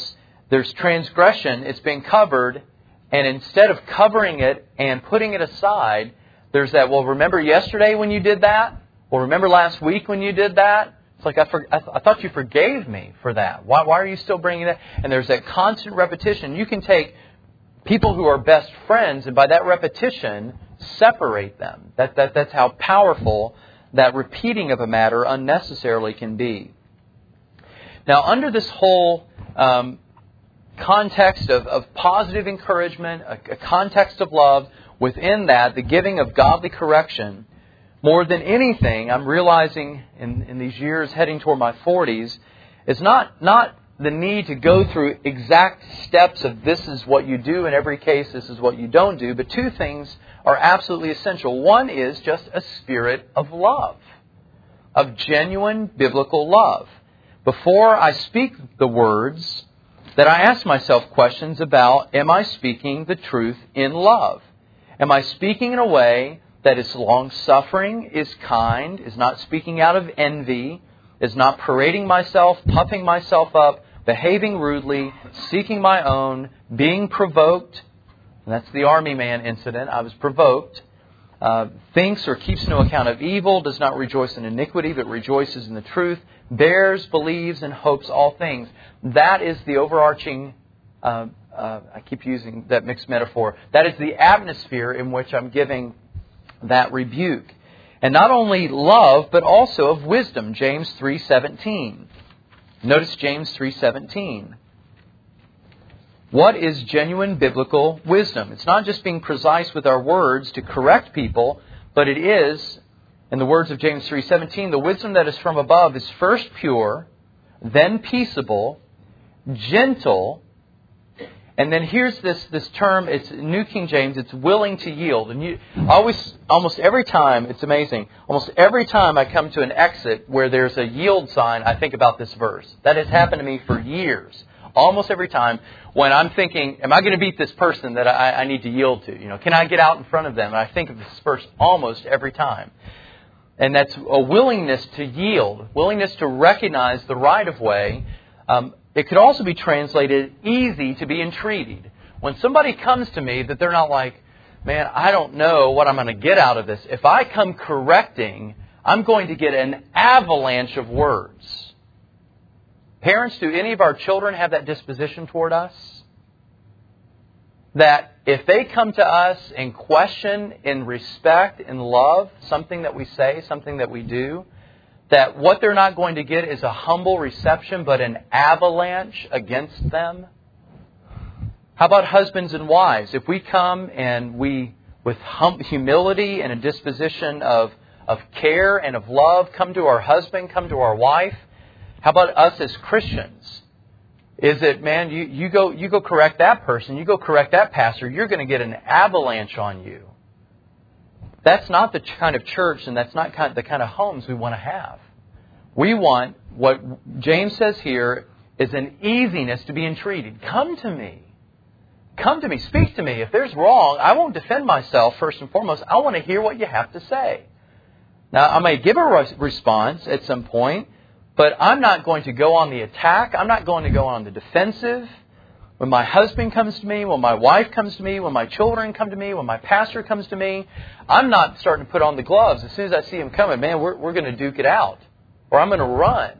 there's transgression, it's been covered, and instead of covering it and putting it aside, there's that, well, remember yesterday when you did that? Well, remember last week when you did that? It's like, I, for, I, th- I thought you forgave me for that. Why, why are you still bringing that? And there's that constant repetition. You can take people who are best friends, and by that repetition, separate them. That, that, that's how powerful that repeating of a matter unnecessarily can be. Now, under this whole um, context of, of positive encouragement, a, a context of love, within that, the giving of godly correction, more than anything, I'm realizing in, in these years heading toward my forties, is not, not the need to go through exact steps of this is what you do in every case, this is what you don't do, but two things are absolutely essential. One is just a spirit of love, of genuine biblical love. Before I speak the words, that I ask myself questions about, am I speaking the truth in love? Am I speaking in a way that is long-suffering, is kind, is not speaking out of envy, is not parading myself, puffing myself up, behaving rudely, seeking my own, being provoked? And that's the army man incident. I was provoked. Uh, thinks or keeps no account of evil, does not rejoice in iniquity, but rejoices in the truth, bears, believes, and hopes all things. That is the overarching, uh, uh, I keep using that mixed metaphor, that is the atmosphere in which I'm giving that rebuke. And not only love, but also of wisdom, James three seventeen. Notice James three seventeen. What is genuine biblical wisdom? It's not just being precise with our words to correct people, but it is, in the words of James three seventeen, the wisdom that is from above is first pure, then peaceable, gentle, and then here's this, this term, it's New King James, it's willing to yield. And you always, almost every time, it's amazing, almost every time I come to an exit where there's a yield sign, I think about this verse. That has happened to me for years. Almost every time when I'm thinking, am I going to beat this person that I, I need to yield to? You know, can I get out in front of them? And I think of this verse almost every time. And that's a willingness to yield, willingness to recognize the right of way. Um, it could also be translated easy to be entreated. When somebody comes to me that they're not like, man, I don't know what I'm going to get out of this. If I come correcting, I'm going to get an avalanche of words. Parents, do any of our children have that disposition toward us? That if they come to us and question, in respect, in love, something that we say, something that we do, that what they're not going to get is a humble reception, but an avalanche against them? How about husbands and wives? If we come and we, with hum- humility and a disposition of, of care and of love, come to our husband, come to our wife, how about us as Christians? Is it, man, you, you go you go correct that person, you go correct that pastor, you're going to get an avalanche on you. That's not the kind of church and that's not kind of the kind of homes we want to have. We want, what James says here, is an easiness to be entreated. Come to me. Come to me. Speak to me. If there's wrong, I won't defend myself first and foremost. I want to hear what you have to say. Now, I may give a re- response at some point, but I'm not going to go on the attack. I'm not going to go on the defensive. When my husband comes to me, when my wife comes to me, when my children come to me, when my pastor comes to me, I'm not starting to put on the gloves. As soon as I see him coming, man, we're, we're going to duke it out. Or I'm going to run.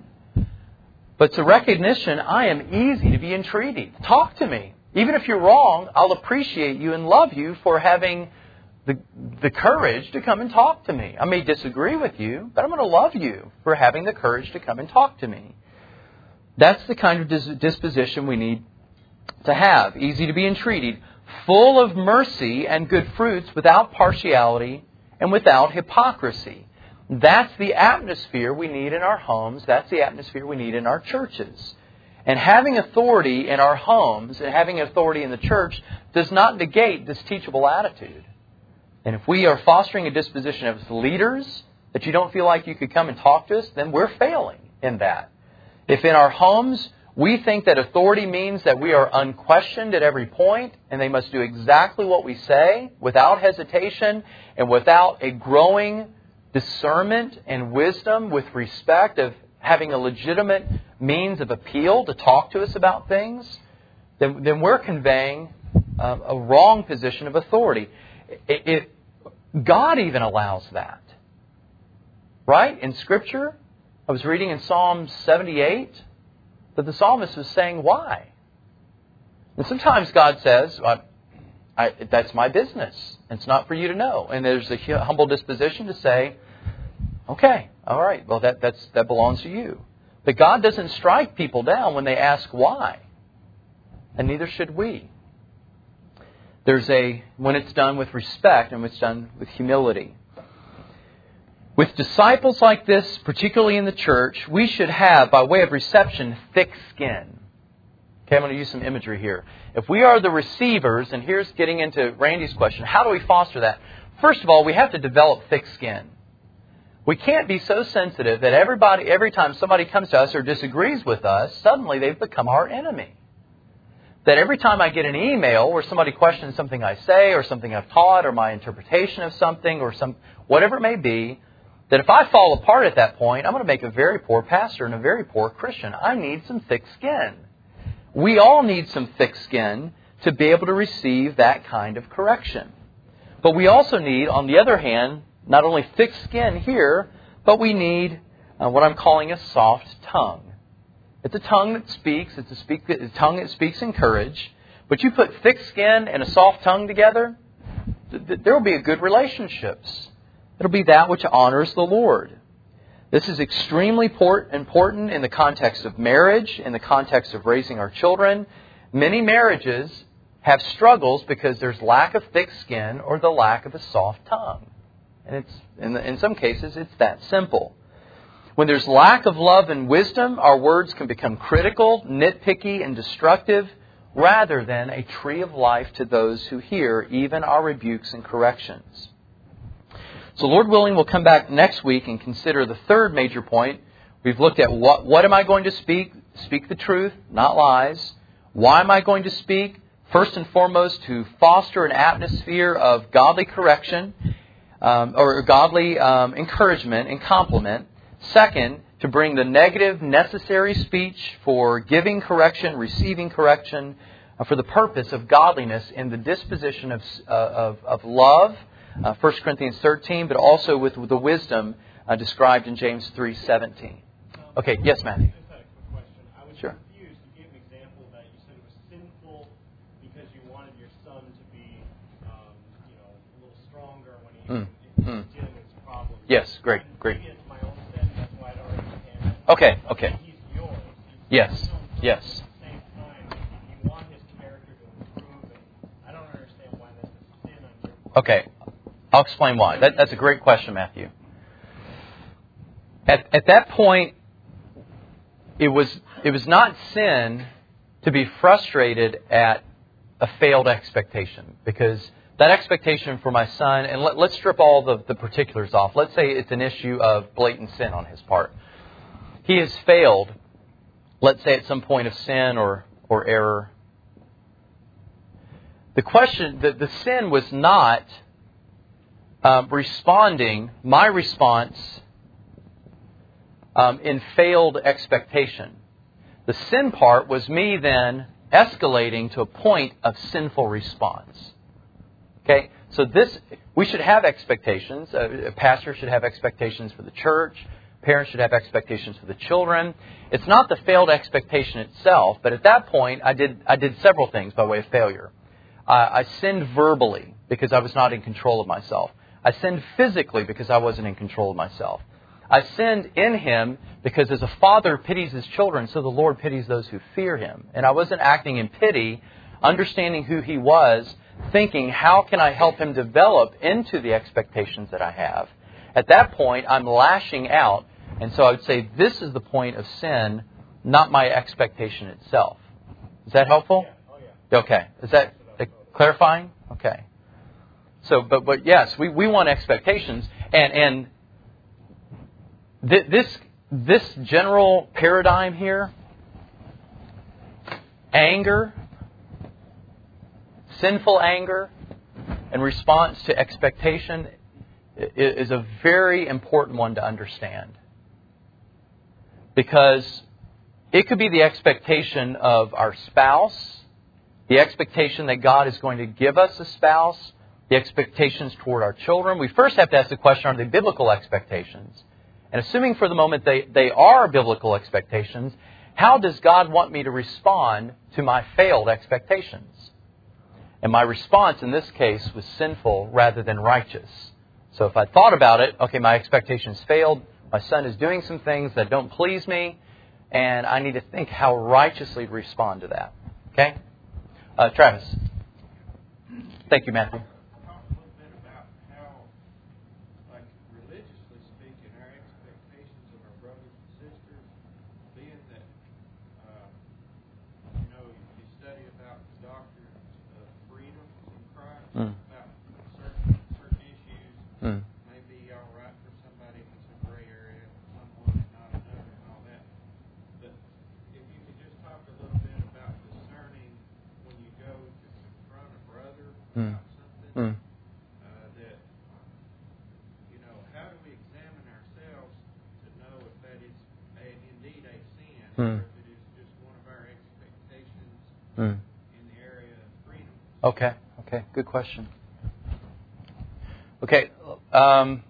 But it's a recognition I am easy to be entreated. Talk to me. Even if you're wrong, I'll appreciate you and love you for having the, the courage to come and talk to me. I may disagree with you, but I'm going to love you for having the courage to come and talk to me. That's the kind of dis- disposition we need to have. Easy to be entreated. Full of mercy and good fruits, without partiality and without hypocrisy. That's the atmosphere we need in our homes. That's the atmosphere we need in our churches. And having authority in our homes and having authority in the church does not negate this teachable attitude. And if we are fostering a disposition of leaders that you don't feel like you could come and talk to us, then we're failing in that. If in our homes we think that authority means that we are unquestioned at every point and they must do exactly what we say without hesitation and without a growing discernment and wisdom with respect of having a legitimate means of appeal to talk to us about things, then, then we're conveying uh, a wrong position of authority. It, it, God even allows that. Right? In Scripture, I was reading in Psalm seventy-eight that the psalmist was saying, why? And sometimes God says, I, I, that's my business. It's not for you to know. And there's a humble disposition to say, okay, all right, well, that, that's, that belongs to you. But God doesn't strike people down when they ask why. And neither should we. There's a, when it's done with respect and when it's done with humility. With disciples like this, particularly in the church, we should have, by way of reception, thick skin. Okay, I'm going to use some imagery here. If we are the receivers, and here's getting into Randy's question, how do we foster that? First of all, we have to develop thick skin. We can't be so sensitive that everybody, every time somebody comes to us or disagrees with us, suddenly they've become our enemy. That every time I get an email where somebody questions something I say or something I've taught or my interpretation of something or some whatever it may be, that if I fall apart at that point, I'm going to make a very poor pastor and a very poor Christian. I need some thick skin. We all need some thick skin to be able to receive that kind of correction. But we also need, on the other hand, not only thick skin here, but we need uh, what I'm calling a soft tongue. It's a tongue that speaks. It's a, speak, a tongue that speaks in courage. But you put thick skin and a soft tongue together, th- th- there will be a good relationships. It'll be that which honors the Lord. This is extremely port- important in the context of marriage, in the context of raising our children. Many marriages have struggles because there's lack of thick skin or the lack of a soft tongue. And it's in, the, in some cases, it's that simple. When there's lack of love and wisdom, our words can become critical, nitpicky, and destructive, rather than a tree of life to those who hear even our rebukes and corrections. So Lord willing, we'll come back next week and consider the third major point. We've looked at what, what am I going to speak? Speak the truth, not lies. Why am I going to speak? First and foremost, to foster an atmosphere of godly correction um, or godly um, encouragement and compliment. Second, to bring the negative necessary speech for giving correction, receiving correction, uh, for the purpose of godliness in the disposition of, uh, of, of love, uh, First Corinthians thirteen, but also with, with the wisdom uh, described in James three seventeen. Okay, yes, Matthew. I just had a quick question. I was Sure. confused. You gave an example that you said it was sinful because you wanted your son to be, um, you know, a little stronger when he Mm. if he's Mm. dealing with his problems. Yes, great, great. Maybe it's my own sin. That's why I don't understand it. Okay, But okay. He's yours. He's Yes, yours. yes. At the same time, you want his character to improve, and I don't understand why that's a sin on your part. Okay, I'll explain why. That, that's a great question, Matthew. At, at that point, it was it was not sin to be frustrated at a failed expectation, because that expectation for my son, and let, let's strip all the, the particulars off. Let's say it's an issue of blatant sin on his part. He has failed, let's say at some point of sin or, or error. The question, the, the sin was not um, responding, my response um, in failed expectation. The sin part was me then escalating to a point of sinful response. Okay, so this, we should have expectations. A pastor should have expectations for the church. Parents should have expectations for the children. It's not the failed expectation itself, but at that point, I did I did several things by way of failure. Uh, I sinned verbally because I was not in control of myself. I sinned physically because I wasn't in control of myself. I sinned in Him because as a father pities his children, so the Lord pities those who fear Him. And I wasn't acting in pity, understanding who He was, thinking, how can I help him develop into the expectations that I have? At that point, I'm lashing out. And so I would say this is the point of sin, not my expectation itself. Is that helpful? Yeah. Oh, yeah. Okay. Is that uh, clarifying? Okay. So, but, but yes, we, we want expectations. And, and th- this, this general paradigm here, anger, sinful anger in response to expectation is a very important one to understand. Because it could be the expectation of our spouse, the expectation that God is going to give us a spouse, the expectations toward our children, we first have to ask the question, are they biblical expectations? And assuming for the moment they, they are biblical expectations, how does God want me to respond to my failed expectations? And my response in this case was sinful rather than righteous. So if I thought about it, okay, my expectations failed, my son is doing some things that don't please me, and I need to think how righteously to respond to that. Okay? Uh, Travis. Thank you, Matthew. Talk a little bit about how, like, religiously speaking, our expectations of our brothers and sisters, being that, uh, you know, you study about the doctrine of freedom in Christ, Mm. about certain certain issues Mm. may be all right for somebody if it's a gray area, someone and not another, and all that. But if you could just talk a little bit about discerning when you go to confront a brother Mm. about something, Mm. uh, that, you know, how do we examine ourselves to know if that is a, indeed a sin, Mm. or if it is just one of our expectations Mm. in the area of freedom? Okay. Okay. Good question. Okay. Um,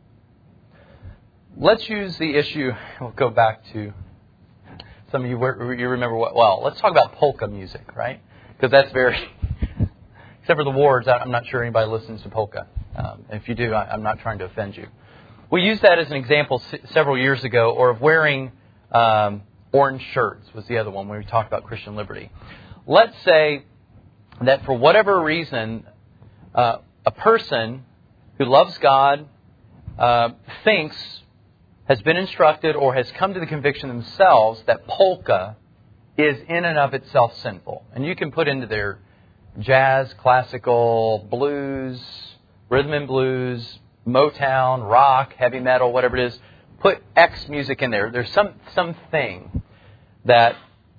let's use the issue. We'll go back to some of you. You remember what? Well, let's talk about polka music, right? Because that's very. Except for the wards, I'm not sure anybody listens to polka. Um, if you do, I'm not trying to offend you. We used that as an example several years ago, or of wearing um, orange shirts was the other one when we talked about Christian liberty. Let's say that for whatever reason, uh, a person who loves God uh, thinks, has been instructed, or has come to the conviction themselves that polka is in and of itself sinful. And you can put into their jazz, classical, blues, rhythm and blues, Motown, rock, heavy metal, whatever it is. Put X music in there. There's some something that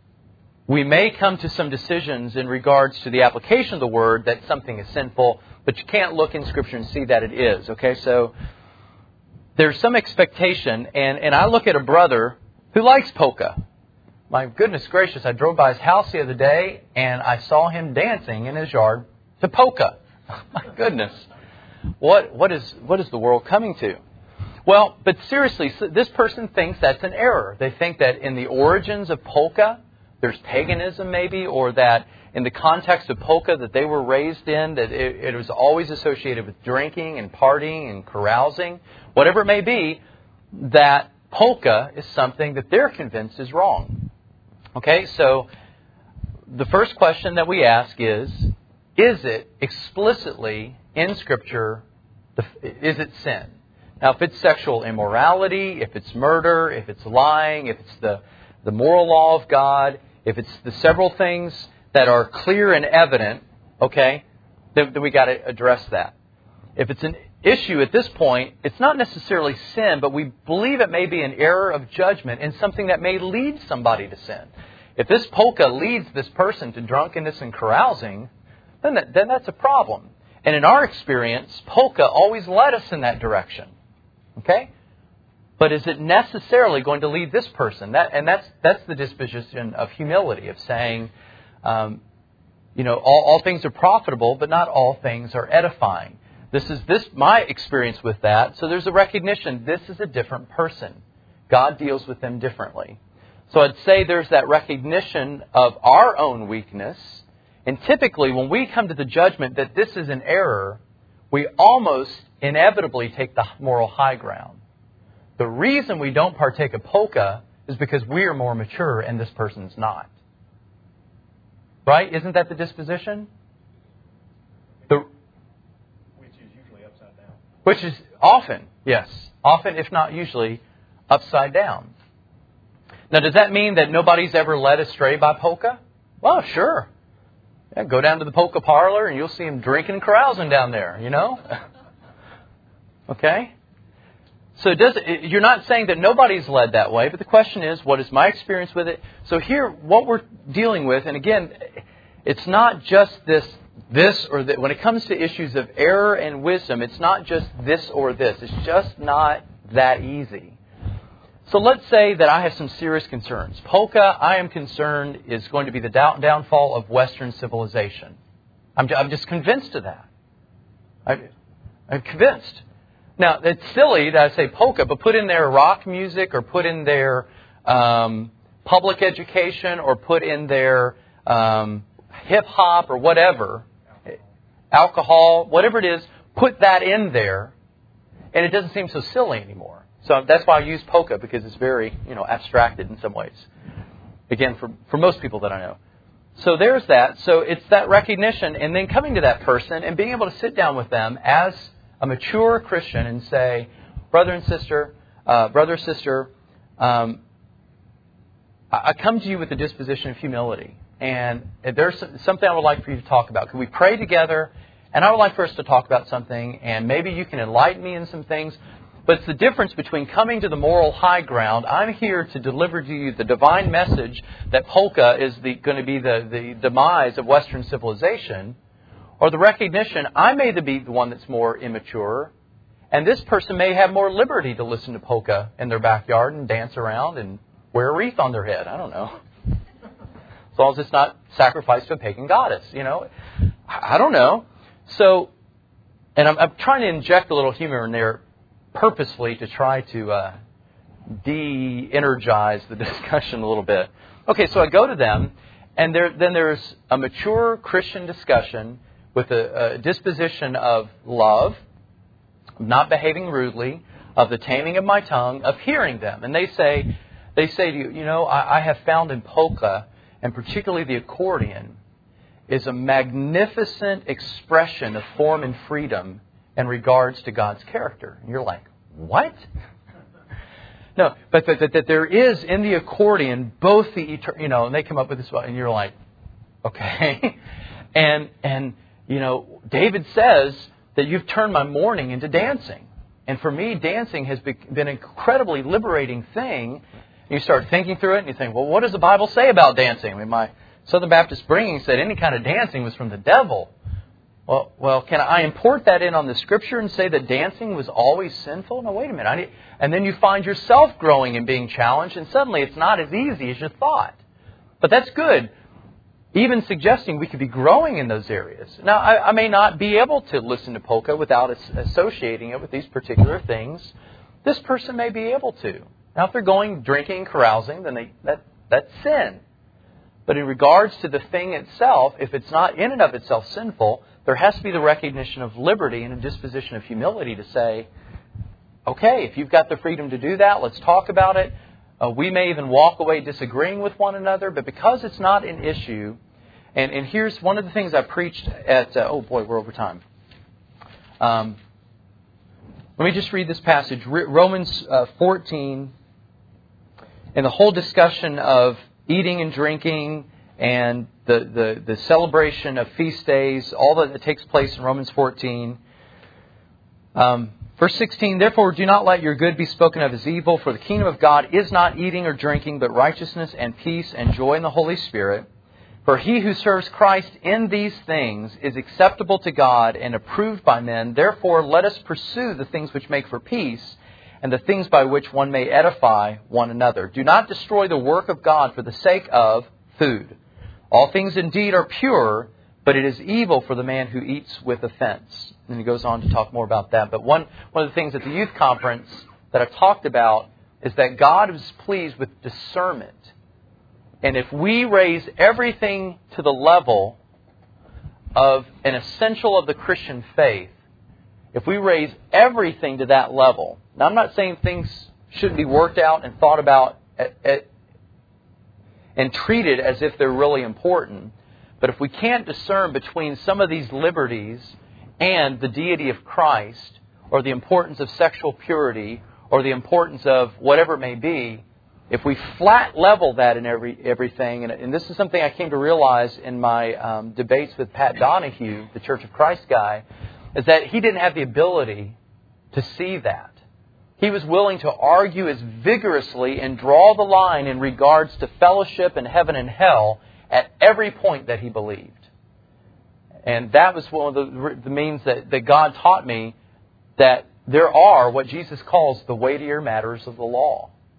we may come to some decisions in regards to the application of the word that something is sinful, but you can't look in Scripture and see that it is. Okay, so there's some expectation, and, and I look at a brother who likes polka. My goodness gracious, I drove by his house the other day, and I saw him dancing in his yard to polka. My goodness. What what is what is the world coming to? Well, but seriously, this person thinks that's an error. They think that in the origins of polka, there's paganism maybe, or that in the context of polka that they were raised in, that it, it was always associated with drinking and partying and carousing, whatever it may be, that polka is something that they're convinced is wrong. Okay, so the first question that we ask is, is it explicitly in Scripture, is it sin? Now, if it's sexual immorality, if it's murder, if it's lying, if it's the, the moral law of God, if it's the several things that are clear and evident, okay, then, then we got to address that. If it's an issue at this point, it's not necessarily sin, but we believe it may be an error of judgment and something that may lead somebody to sin. If this polka leads this person to drunkenness and carousing, then, that, then that's a problem. And in our experience, polka always led us in that direction. Okay? But is it necessarily going to lead this person? That, and that's that's the disposition of humility, of saying, um, you know, all, all things are profitable, but not all things are edifying. This is this my experience with that. So there's a recognition, this is a different person. God deals with them differently. So I'd say there's that recognition of our own weakness. And typically, when we come to the judgment that this is an error, we almost inevitably take the moral high ground. The reason we don't partake of polka is because we are more mature and this person's not. Right? Isn't that the disposition? The, Which is usually upside down. which is often, yes, often if not usually, upside down. Now, does that mean that nobody's ever led astray by polka? Well, sure. Yeah, go down to the polka parlor and you'll see them drinking and carousing down there, you know? Okay? So it does, you're not saying that nobody's led that way, but the question is, what is my experience with it? So here, what we're dealing with, and again, it's not just this, this or that. When it comes to issues of error and wisdom, it's not just this or this. It's just not that easy. So let's say that I have some serious concerns. Polka, I am concerned, is going to be the down, downfall of Western civilization. I'm, I'm just convinced of that. I, I'm convinced. Now, it's silly that I say polka, but put in there rock music or put in there um, public education or put in there um, hip-hop or whatever, alcohol, whatever it is, put that in there, and it doesn't seem so silly anymore. So that's why I use polka, because it's very, you know, abstracted in some ways. Again, for, for most people that I know. So there's that. So it's that recognition, and then coming to that person and being able to sit down with them as a mature Christian and say, brother and sister, uh, brother, sister, um, I come to you with a disposition of humility. And there's something I would like for you to talk about. Could we pray together? And I would like for us to talk about something, and maybe you can enlighten me in some things. But it's the difference between coming to the moral high ground. I'm here to deliver to you the divine message that polka is the, going to be the, the demise of Western civilization, or the recognition I may be the one that's more immature, and this person may have more liberty to listen to polka in their backyard and dance around and wear a wreath on their head. I don't know. As long as it's not sacrificed to a pagan goddess, you know. I don't know. So, and I'm, I'm trying to inject a little humor in there purposefully to try to uh, de-energize the discussion a little bit. Okay, so I go to them, and there, then there's a mature Christian discussion with a, a disposition of love, of not behaving rudely, of the taming of my tongue, of hearing them. And they say, they say to you, you know, I, I have found in polka, and particularly the accordion, is a magnificent expression of form and freedom in regards to God's character. And you're like, what? No, but that, that, that there is in the accordion both the eternal, you know, and they come up with this, and you're like, okay. and, and, you know, David says that you've turned my mourning into dancing. And for me, dancing has been an incredibly liberating thing. And you start thinking through it, and you think, well, what does the Bible say about dancing? I mean, my Southern Baptist upbringing said any kind of dancing was from the devil. Well, well, can I import that in on the Scripture and say that dancing was always sinful? No, wait a minute. I need, and then you find yourself growing and being challenged, and suddenly it's not as easy as you thought. But that's good. Even suggesting we could be growing in those areas. Now, I, I may not be able to listen to polka without associating it with these particular things. This person may be able to. Now, if they're going drinking, carousing, then they, that that's sin. But in regards to the thing itself, if it's not in and of itself sinful, there has to be the recognition of liberty and a disposition of humility to say, okay, if you've got the freedom to do that, let's talk about it. Uh, we may even walk away disagreeing with one another, but because it's not an issue, and, and here's one of the things I preached at, uh, oh boy, we're over time. Um, let me just read this passage, Romans uh, fourteen, and the whole discussion of eating and drinking and the, the, the celebration of feast days, all that takes place in Romans fourteen. Um, verse sixteen, therefore do not let your good be spoken of as evil, for the kingdom of God is not eating or drinking, but righteousness and peace and joy in the Holy Spirit. For he who serves Christ in these things is acceptable to God and approved by men. Therefore let us pursue the things which make for peace, and the things by which one may edify one another. Do not destroy the work of God for the sake of food. All things indeed are pure, but it is evil for the man who eats with offense. And he goes on to talk more about that. But one, one of the things at the youth conference that I've talked about is that God is pleased with discernment. And if we raise everything to the level of an essential of the Christian faith, if we raise everything to that level, now I'm not saying things shouldn't be worked out and thought about at, at, and treated as if they're really important, but if we can't discern between some of these liberties and the deity of Christ, or the importance of sexual purity, or the importance of whatever it may be, if we flat level that in every everything, and, and this is something I came to realize in my um, debates with Pat Donahue, the Church of Christ guy, is that he didn't have the ability to see that. He was willing to argue as vigorously and draw the line in regards to fellowship and heaven and hell at every point that he believed. And that was one of the, the means that, that God taught me that there are what Jesus calls the weightier matters of the law.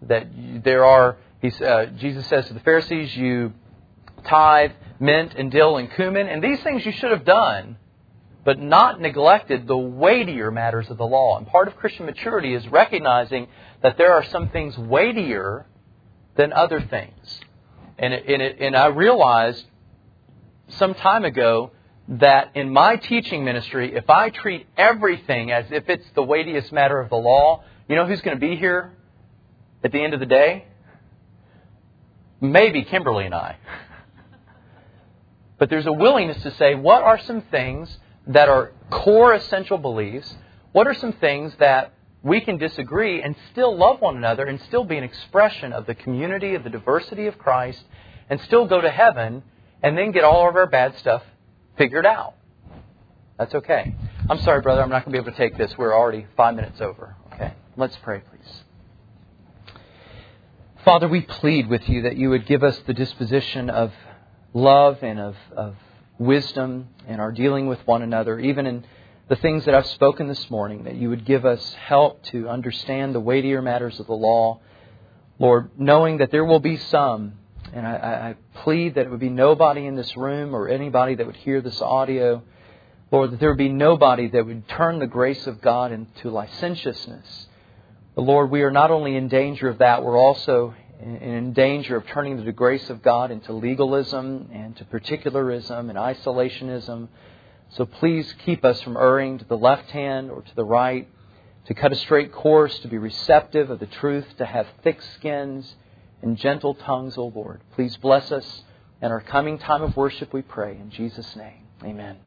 that there are, he's, uh, Jesus says to the Pharisees, you tithe mint and dill and cumin, and these things you should have done, but not neglected the weightier matters of the law. And part of Christian maturity is recognizing that there are some things weightier than other things. And, it, and, it, and I realized some time ago that in my teaching ministry, if I treat everything as if it's the weightiest matter of the law, you know who's going to be here at the end of the day? Maybe Kimberly and I. But there's a willingness to say, what are some things that are core essential beliefs? What are some things that we can disagree and still love one another and still be an expression of the community, of the diversity of Christ, and still go to heaven and then get all of our bad stuff figured out? That's okay. I'm sorry, brother, I'm not going to be able to take this. We're already five minutes over. Okay, let's pray, please. Father, we plead with you that you would give us the disposition of love and of, of wisdom in our dealing with one another, even in the things that I've spoken this morning, that you would give us help to understand the weightier matters of the law. Lord, knowing that there will be some, and I, I plead that it would be nobody in this room or anybody that would hear this audio, Lord, that there would be nobody that would turn the grace of God into licentiousness. But Lord, we are not only in danger of that, we're also in danger of turning the grace of God into legalism and to particularism and isolationism. So please keep us from erring to the left hand or to the right, to cut a straight course, to be receptive of the truth, to have thick skins and gentle tongues, O Lord. Please bless us in our coming time of worship, we pray. In Jesus' name, amen.